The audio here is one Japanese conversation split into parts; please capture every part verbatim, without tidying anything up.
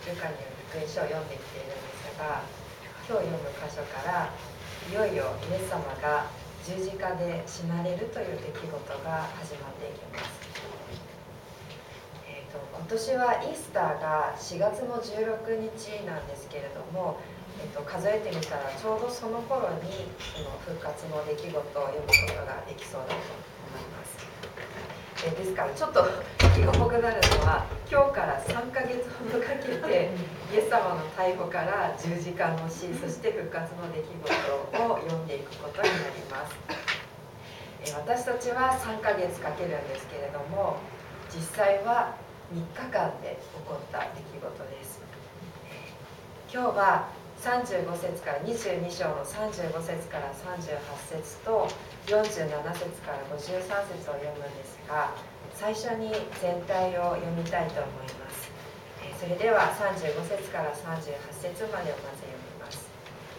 ルカによる福音書を読んできているんですが、今日読む箇所からいよいよイエス様が十字架で死なれるという出来事が始まっていきます。えーと、今年はイースターがしがつのじゅうろくにちなんですけれども、えーと、数えてみたらちょうどその頃にその復活の出来事を読むことができそうだと思います。えー、ですからちょっと気が重くなるのは、今日からさんかげつほどかけてイエス様の逮捕から十字架の死、そして復活の出来事を読んでいくことになります。えー、私たちはさんかげつかけるんですけれども、実際はみっかかんで起こった出来事です。今日はさんじゅうごせつからにじゅうに章のさんじゅうごせつからさんじゅうはちせつとよんじゅうななせつからごじゅうさんせつを読むんですが、最初に全体を読みたいと思います。それではさんじゅうごせつからさんじゅうはちせつまでをまず読みます。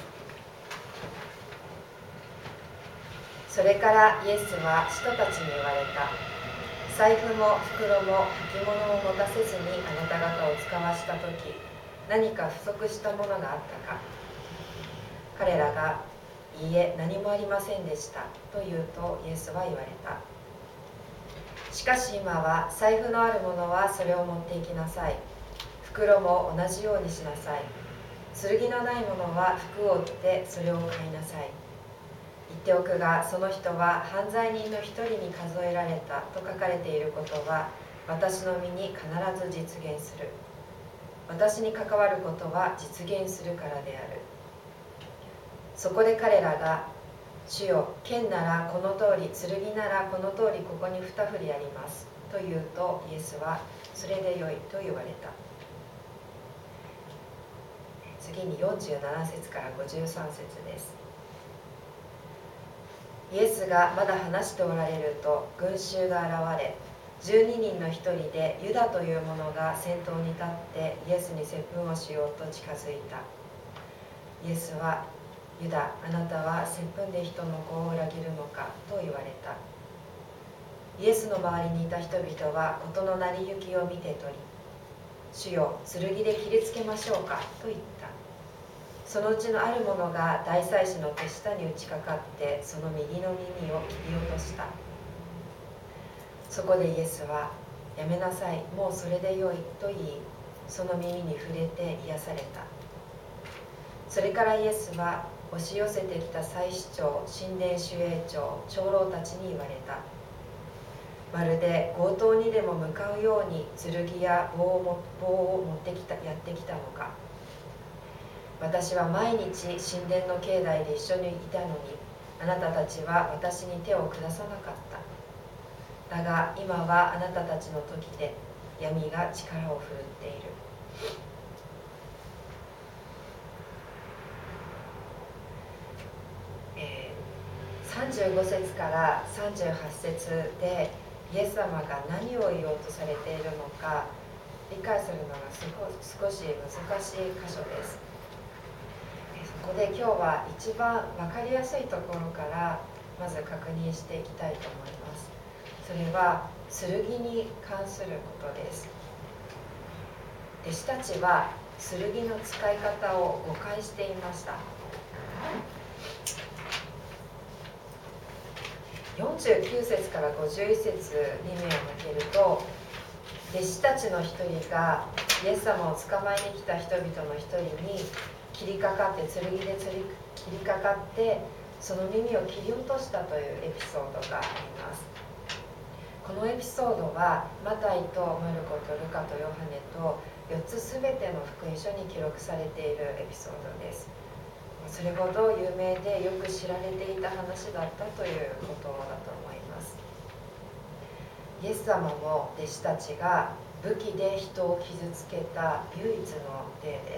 それからイエスは使徒たちに言われた。財布も袋も履物も持たせずにあなた方を使わしたとき、何か不足したものがあったか。彼らが、いいえ、何もありませんでしたと言うと、イエスは言われた。しかし今は財布のある者はそれを持って行きなさい。袋も同じようにしなさい。剣のない者は服を売ってそれを買いなさい。言っておくが、その人は犯罪人の一人に数えられたと書かれていることは私の身に必ず実現する。私に関わることは実現するからである。そこで彼らが、主よ、剣ならこの通り、剣ならこの通りここに二振りありますと言うと、イエスはそれでよいと言われた。次によんじゅうななせつからごじゅうさんせつです。イエスがまだ話しておられると、群衆が現れ、じゅうににんの一人でユダという者が先頭に立ってイエスに接吻をしようと近づいた。イエスは、ユダ、あなたは接吻で人の子を裏切るのかと言われた。イエスの周りにいた人々は事の成り行きを見て取り、主よ、剣で切りつけましょうかと言った。そのうちのある者が大祭司の手下に打ちかかってその右の耳を切り落とした。そこでイエスは、やめなさい、もうそれでよいと言い、その耳に触れて癒された。それからイエスは押し寄せてきた祭司長、神殿守衛長、長老たちに言われた。まるで強盗にでも向かうように剣や棒をも棒を持ってきたやってきたのか。私は毎日神殿の境内で一緒にいたのに、あなたたちは私に手を下さなかった。だが今はあなたたちの時で闇が力を振るっている。えー、さんじゅうごせつからさんじゅうはちせつでイエス様が何を言おうとされているのか理解するのが少し難しい箇所です。そこで今日は一番分かりやすいところからまず確認していきたいと思います。それは剣に関することです。弟子たちは剣の使い方を誤解していました。よんじゅうきゅうせつからごじゅういっせつに目を向けると、弟子たちの一人がイエス様を捕まえに来た人々の一人に切りかかって剣で切りかかってその耳を切り落としたというエピソードがあります。このエピソードはマタイとマルコとルカとヨハネとよっつすべての福音書に記録されているエピソードです。それほど有名でよく知られていた話だったということだと思います。イエス様も弟子たちが武器で人を傷つけた唯一の例です。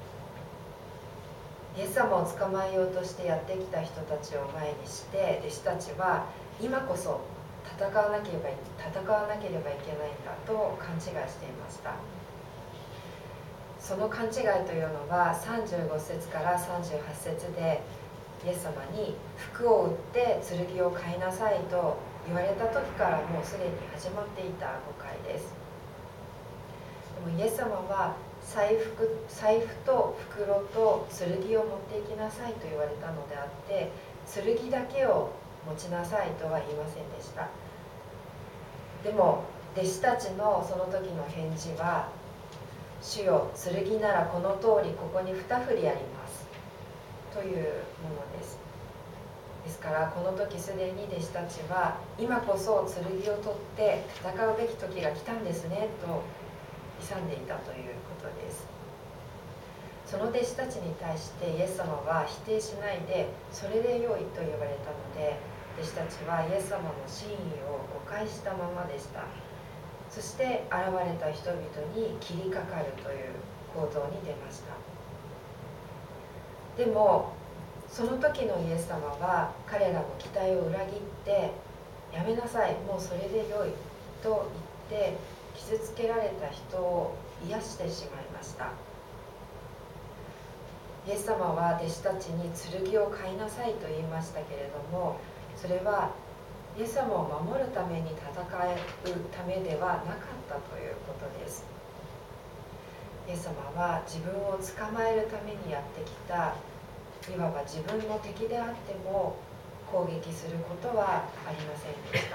イエス様を捕まえようとしてやってきた人たちを前にして弟子たちは今こそ戦わなければ戦わなければいけないんだと勘違いしていました。その勘違いというのはさんじゅうごせつからさんじゅうはちせつでイエス様に服を売って剣を買いなさいと言われた時からもうすでに始まっていた誤解です。でもイエス様は財布、財布と袋と剣を持っていきなさいと言われたのであって、剣だけを持ちなさいとは言いませんでした。でも弟子たちのその時の返事は、主よ、剣ならこの通りここに二振りありますというものです。ですからこの時すでに弟子たちは、今こそ剣を取って戦うべき時が来たんですねと勇んでいたということです。その弟子たちに対してイエス様は否定しないで、それで良いと言われたので、弟子たちはイエス様の真意を誤解したままでした。そして現れた人々に切りかかるという行動に出ました。でもその時のイエス様は彼らの期待を裏切って、やめなさい、もうそれで良いと言って傷つけられた人を癒してしまいました。イエス様は弟子たちに剣を買いなさいと言いましたけれども、それはイエス様を守るために戦うためではなかったということです。イエス様は自分を捕まえるためにやってきた、いわば自分の敵であっても攻撃することはありませんでした。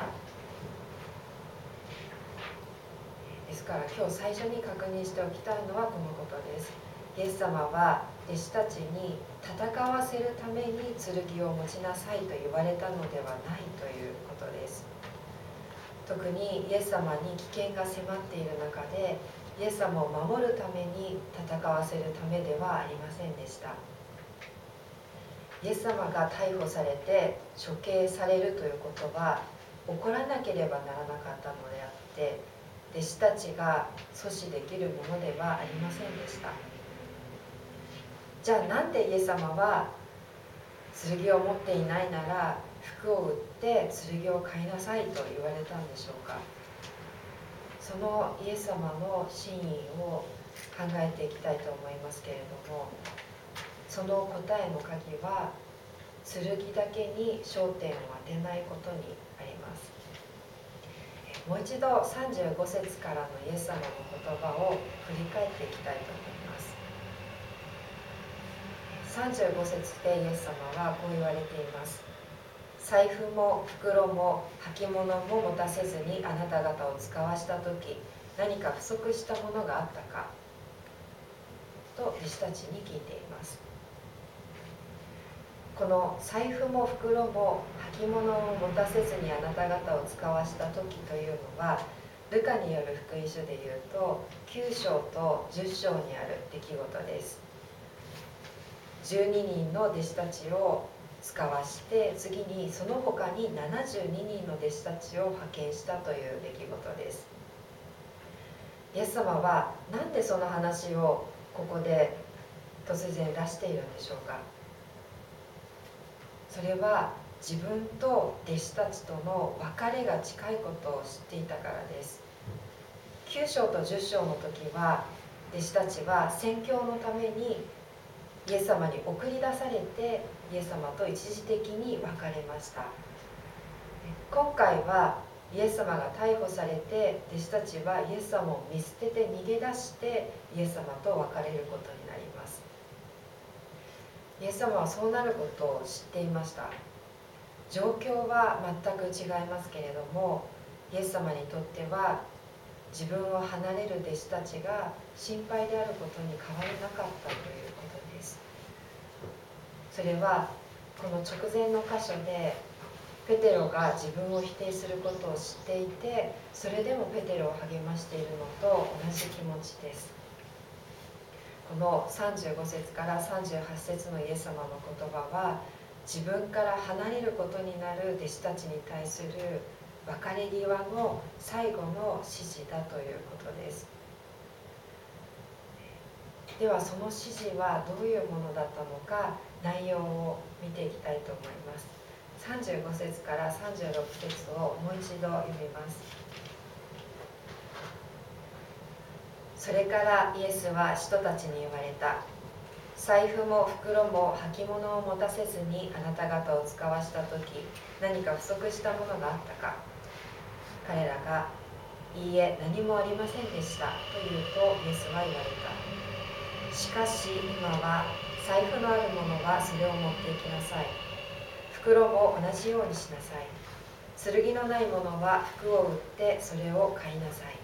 ですから今日最初に確認しておきたいのはこのことです。イエス様は弟子たちに戦わせるために剣を持ちなさいと言われたのではないということです。特にイエス様に危険が迫っている中で、イエス様を守るために戦わせるためではありませんでした。イエス様が逮捕されて処刑されるということは起こらなければならなかったのであって、弟子たちが阻止できるものではありませんでした。じゃあなんでイエス様は剣を持っていないなら服を売って剣を買いなさいと言われたんでしょうか。そのイエス様の真意を考えていきたいと思いますけれども、その答えの鍵は剣だけに焦点を当てないことにあります。もう一度さんじゅうご節からのイエス様の言葉を振り返っていきたいと思います。さんじゅうご節でイエス様はこう言われています。財布も袋も履物も持たせずにあなた方を使わしたとき、何か不足したものがあったかと弟子たちに聞いています。この財布も袋も履物を持たせずにあなた方を使わしたときというのは、ルカによる福音書でいうときゅう章とじゅっ章にある出来事です。じゅうににんの弟子たちを使わして、次にその他にななじゅうににんの弟子たちを派遣したという出来事です。イエス様はなんでその話をここで突然出しているんでしょうか。それは自分と弟子たちとの別れが近いことを知っていたからです。きゅう章とじゅっ章の時は弟子たちは宣教のためにイエス様に送り出されて、イエス様と一時的に別れました。今回はイエス様が逮捕されて、弟子たちはイエス様を見捨てて逃げ出してイエス様と別れることになります。イエス様はそうなることを知っていました。状況は全く違いますけれども、イエス様にとっては自分を離れる弟子たちが心配であることに変わりなかったということです。それはこの直前の箇所でペテロが自分を否定することを知っていて、それでもペテロを励ましているのと同じ気持ちです。このさんじゅうご節からさんじゅうはち節のイエス様の言葉は、自分から離れることになる弟子たちに対する別れ際の最後の指示だということです。ではその指示はどういうものだったのか、内容を見ていきたいと思います。さんじゅうご節からさんじゅうろく節をもう一度読みます。それからイエスは人たちに言われた。財布も袋も履物を持たせずにあなた方を使わしたとき、何か不足したものがあったか。彼らがいいえ、何もありませんでしたと言うとイエスは言われた。しかし今は財布のある者はそれを持っていきなさい。袋も同じようにしなさい。剣のない者は服を売ってそれを買いなさい。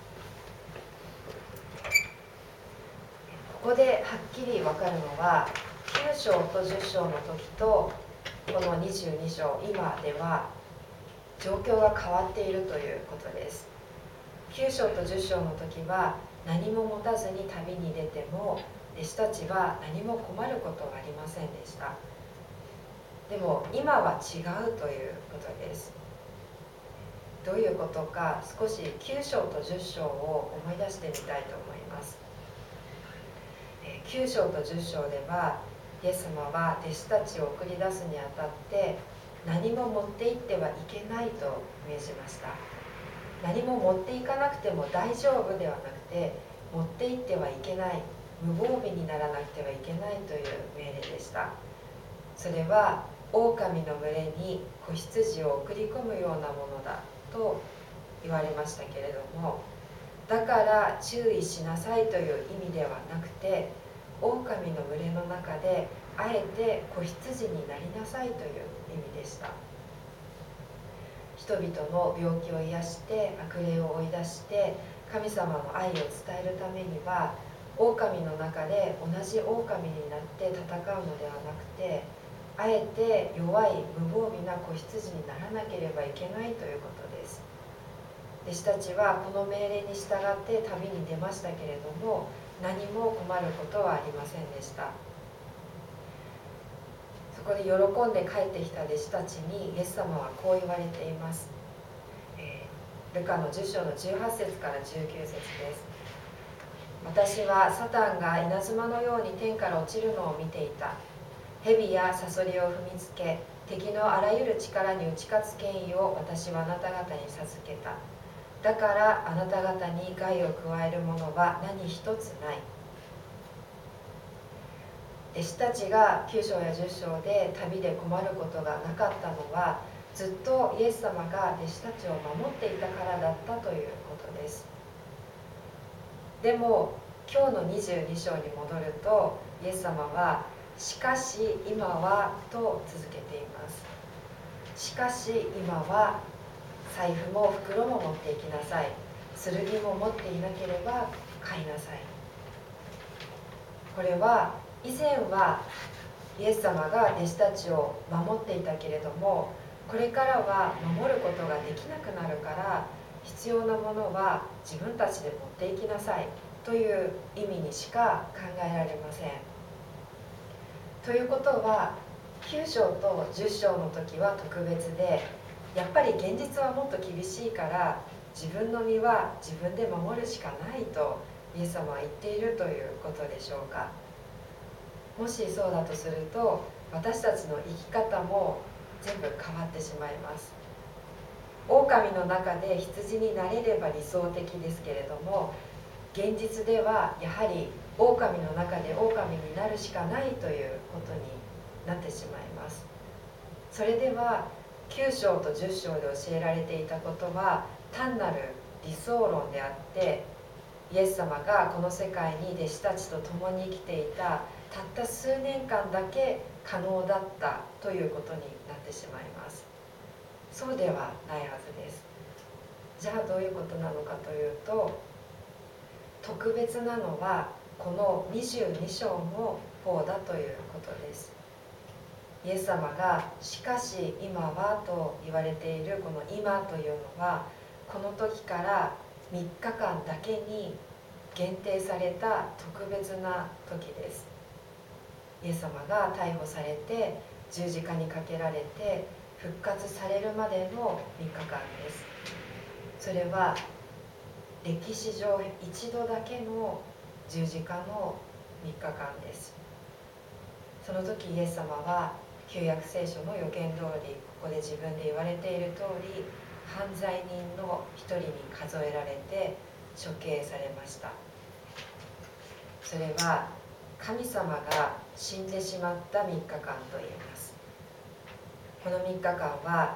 ここではっきり分かるのはきゅう章とじゅっ章の時とこのにじゅうに章今では状況が変わっているということです。きゅう章とじゅっ章の時は何も持たずに旅に出ても弟子たちは何も困ることはありませんでした。でも今は違うということです。どういうことか少しきゅう章とじゅっ章を思い出してみたいと思います。きゅう章とじゅっ章ではイエス様は弟子たちを送り出すにあたって何も持って行ってはいけないと命じました。何も持っていかなくても大丈夫ではなくて、持って行ってはいけない、無防備にならなくてはいけないという命令でした。それは狼の群れに子羊を送り込むようなものだと言われましたけれども、だから注意しなさいという意味ではなくて、狼の群れの中であえて子羊になりなさいという意味でした。人々の病気を癒して悪霊を追い出して神様の愛を伝えるためには、狼の中で同じ狼になって戦うのではなくて、あえて弱い無防備な子羊にならなければいけないということです。弟子たちはこの命令に従って旅に出ましたけれども、何も困ることはありませんでした。そこで喜んで帰ってきた弟子たちにイエス様はこう言われています。えー、ルカのじゅっ章のじゅうはち節からじゅうきゅう節です。私はサタンが稲妻のように天から落ちるのを見ていた。蛇やサソリを踏みつけ、敵のあらゆる力に打ち勝つ権威を私はあなた方に授けた。だからあなた方に害を加えるものは何一つない。弟子たちがきゅう章やじゅっ章で旅で困ることがなかったのは、ずっとイエス様が弟子たちを守っていたからだったということです。でも今日のにじゅうに章に戻ると、イエス様はしかし今はと続けています。しかし今は財布も袋も持っていきなさい。剣も持っていなければ買いなさい。これは以前はイエス様が弟子たちを守っていたけれども、これからは守ることができなくなるから、必要なものは自分たちで持っていきなさいという意味にしか考えられません。ということはきゅう章とじゅっ章の時は特別で、やっぱり現実はもっと厳しいから自分の身は自分で守るしかないとイエス様は言っているということでしょうか。もしそうだとすると、私たちの生き方も全部変わってしまいます。狼の中で羊になれれば理想的ですけれども、現実ではやはり狼の中で狼になるしかないということになってしまいます。それではきゅう章とじゅっ章で教えられていたことは単なる理想論であって、イエス様がこの世界に弟子たちと共に生きていたたった数年間だけ可能だったということになってしまいます。そうではないはずです。じゃあどういうことなのかというと、特別なのはこのにじゅうに章の方だということです。イエス様がしかし今はと言われているこの今というのは、この時からみっかかんだけに限定された特別な時です。イエス様が逮捕されて十字架にかけられて復活されるまでのみっかかんです。それは歴史上一度だけの十字架のみっかかんです。その時イエス様は旧約聖書の予言通り、ここで自分で言われている通り、犯罪人の一人に数えられて処刑されました。それは神様が死んでしまったみっかかんと言えます。このみっかかんは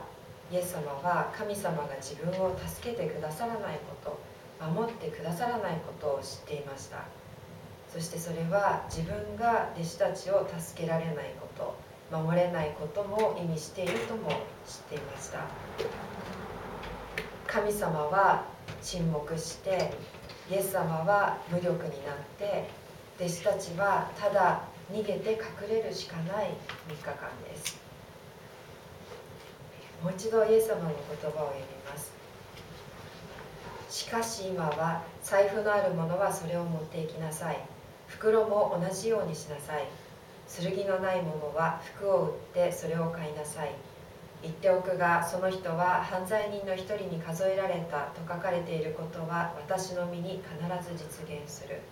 イエス様は神様が自分を助けてくださらないこと、守ってくださらないことを知っていました。そしてそれは自分が弟子たちを助けられないこと、守れないことも意味しているとも知っていました。神様は沈黙して、イエス様は無力になって、弟子たちはただ逃げて隠れるしかないみっかかんです。もう一度イエス様の言葉を読みます。しかし今は財布のある者はそれを持っていきなさい。袋も同じようにしなさい。剣のない者は服を売ってそれを買いなさい。言っておくが、その人は犯罪人の一人に数えられたと書かれていることは私の身に必ず実現する。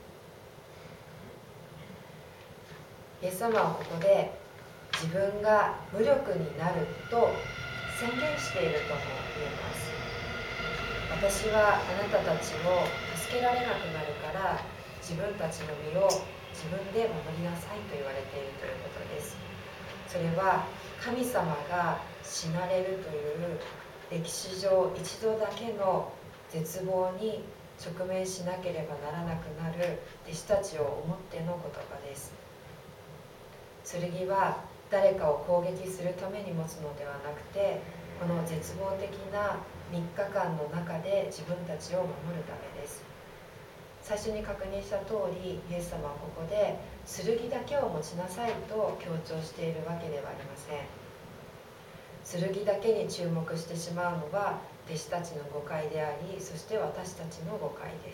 イエス様はここで自分が無力になると宣言しているとも言えます。私はあなたたちを助けられなくなるから自分たちの身を自分で守りなさいと言われているということです。それは神様が死なれるという歴史上一度だけの絶望に直面しなければならなくなる弟子たちを思っての言葉です。剣は誰かを攻撃するために持つのではなくて、この絶望的なみっかかんの中で自分たちを守るためです。最初に確認した通り、イエス様はここで剣だけを持ちなさいと強調しているわけではありません。剣だけに注目してしまうのは弟子たちの誤解であり、そして私たちの誤解です。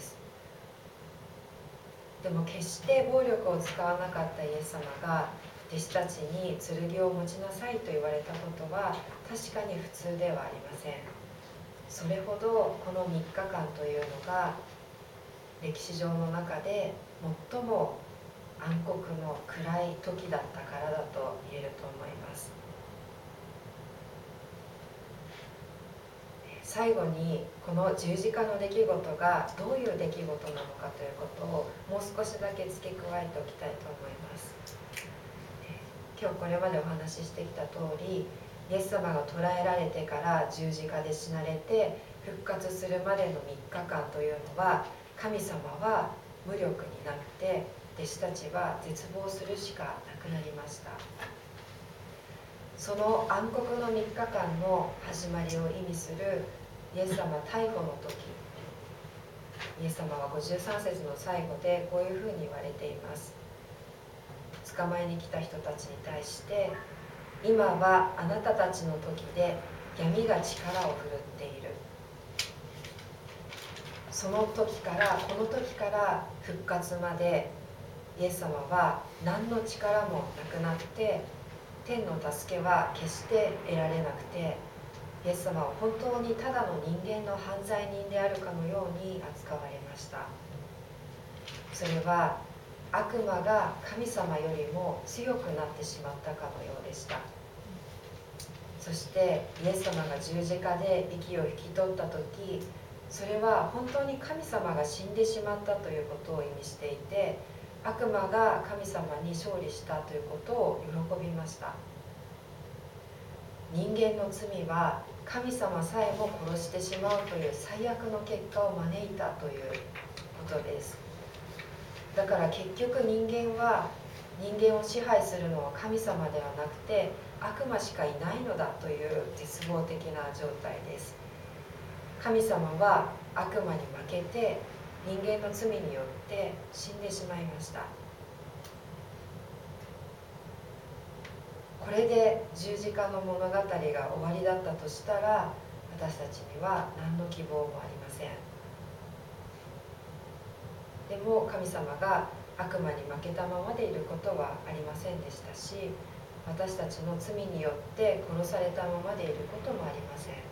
でも決して暴力を使わなかったイエス様が弟子たちに剣を持ちなさいと言われたことは確かに普通ではありません。それほどこのみっかかんというのが歴史上の中で最も暗黒の暗い時だったからだと言えると思います。最後にこの十字架の出来事がどういう出来事なのかということをもう少しだけ付け加えておきたいと思います。今日これまでお話ししてきた通り、イエス様が捕らえられてから十字架で死なれて復活するまでのみっかかんというのは、神様は無力になって弟子たちは絶望するしかなくなりました。その暗黒のみっかかんの始まりを意味するイエス様逮捕の時、イエス様はごじゅうさん節の最後でこういうふうに言われています。捕まえに来た人たちに対して、今はあなたたちの時で闇が力を振るっている。その時からこの時から復活までイエス様は何の力もなくなって、天の助けは決して得られなくて、イエス様は本当にただの人間の犯罪人であるかのように扱われました。それは悪魔が神様よりも強くなってしまったかのようでした。そしてイエス様が十字架で息を引き取った時、それは本当に神様が死んでしまったということを意味していて、悪魔が神様に勝利したということを喜びました。人間の罪は神様さえも殺してしまうという最悪の結果を招いたということです。だから結局人間は人間を支配するのは神様ではなくて悪魔しかいないのだという絶望的な状態です。神様は悪魔に負けて人間の罪によって死んでしまいました。これで十字架の物語が終わりだったとしたら、私たちには何の希望もありません。でも神様が悪魔に負けたままでいることはありませんでしたし、私たちの罪によって殺されたままでいることもありません。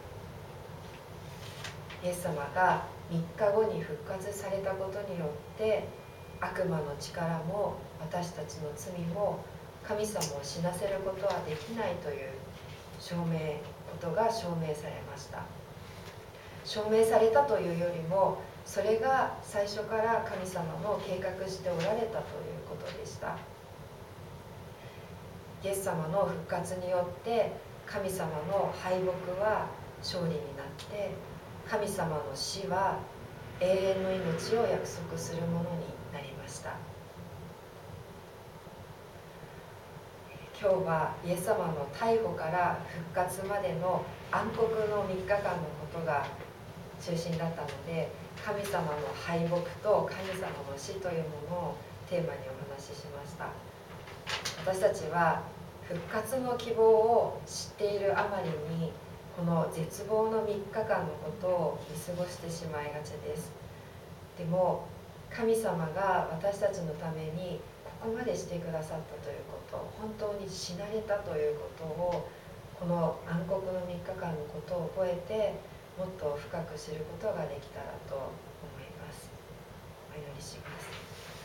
イエス様がみっかごに復活されたことによって、悪魔の力も私たちの罪も神様を死なせることはできないという証明ことが証明されました。証明されたというよりも、それが最初から神様の計画しておられたということでした。イエス様の復活によって神様の敗北は勝利になって、神様の死は永遠の命を約束するものになりました。今日はイエス様の逮捕から復活までの暗黒のみっかかんのことが中心だったので、神様の敗北と神様の死というものをテーマにお話ししました。私たちは復活の希望を知っているあまりに、この絶望のみっかかんのことを見過ごしてしまいがちです。でも神様が私たちのためにここまでしてくださったということ、本当に死なれたということを、この暗黒のみっかかんのことを覚えて、もっと深く知ることができたらと思います。お祈りします。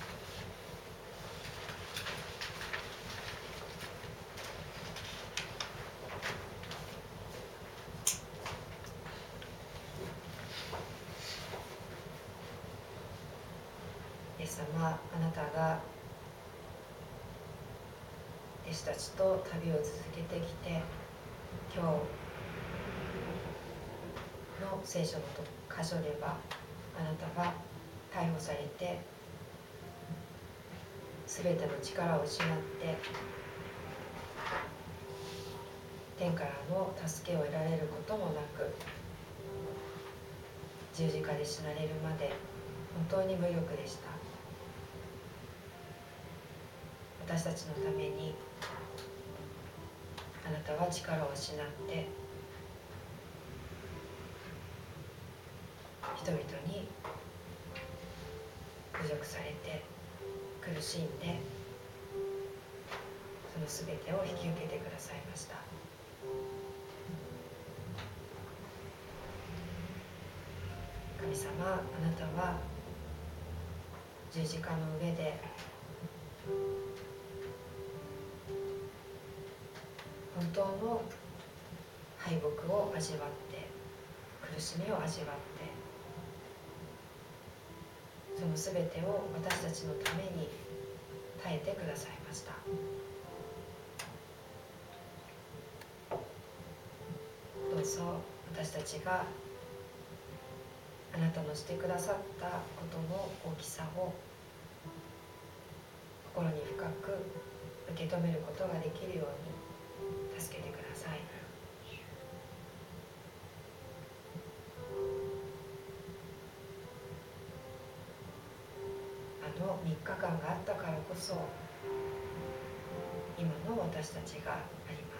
イエス様、あなたが弟子たちと旅を続けてきて、今日の聖書の箇所では、あなたは逮捕されて、すべての力を失って、天からの助けを得られることもなく、十字架で死なれるまで本当に無力でした。私たちのためにあなたは力を失って、人々に侮辱されて苦しんで、そのすべてを引き受けてくださいました。神様、あなたは十字架の上で本当の敗北を味わって、苦しみを味わって、そのすべてを私たちのために耐えてくださいました。どうぞ私たちがあなたのしてくださったことの大きさを心に深く受け止めることができるように助けてください。あのみっかかんがあったからこそ、今の私たちがあります。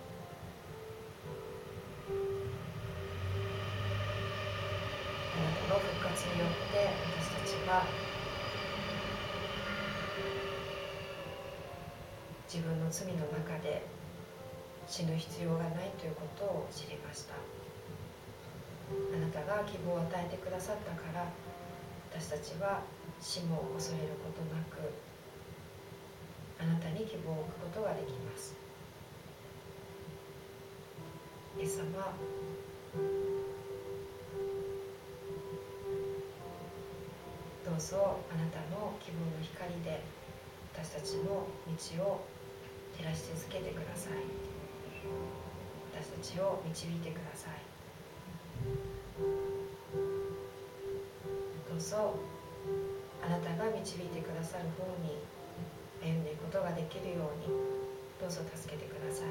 あなたの復活によって私たちは自分の罪の中で死ぬ必要がないということを知りました。あなたが希望を与えてくださったから、私たちは死も恐れることなく、あなたに希望を置くことができます。イエス様、どうぞあなたの希望の光で私たちの道を照らし続けてください。私たちを導いてください。どうぞあなたが導いてくださる方に歩んでいくことができるように、どうぞ助けてください。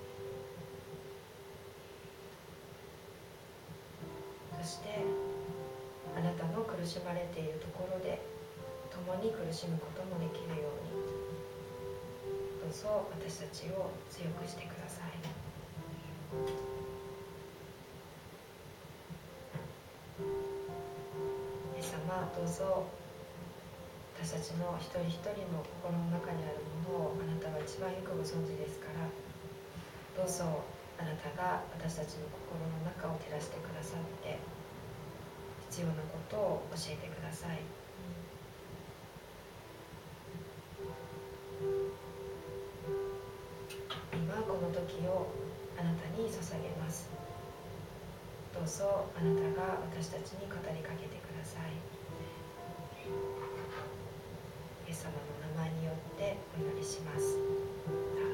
そしてあなたの苦しまれているところで共に苦しむこともできるように、どうぞ私たちを強くしてください。イエス様、どうぞ私たちの一人一人の心の中にあるものをあなたは一番よくご存知ですから、どうぞあなたが私たちの心の中を照らしてくださって、必要なことを教えてください。今この時をあなたに捧げます。どうぞあなたが私たちに語りかけてください。イエス様の名前によってお祈りします。